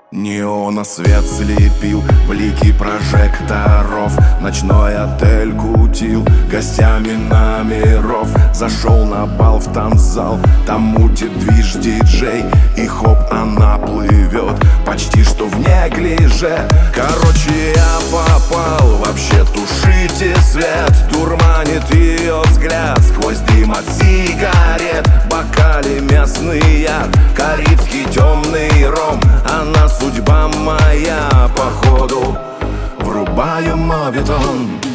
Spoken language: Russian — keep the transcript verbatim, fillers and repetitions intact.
Неона свет слепил, блики прожекторов. Ночной отель кутил гостями номеров. Зашел на бал в танцзал, там мутит движ диджей. И хоп, она плывет, почти что в неглиже. Короче, я попал, вообще тушите свет. Дурманит ее взгляд сквозь дым от сигарет. В бокале местный яд, карибский темный ром. Она судьба моя, походу, врубаю моветон.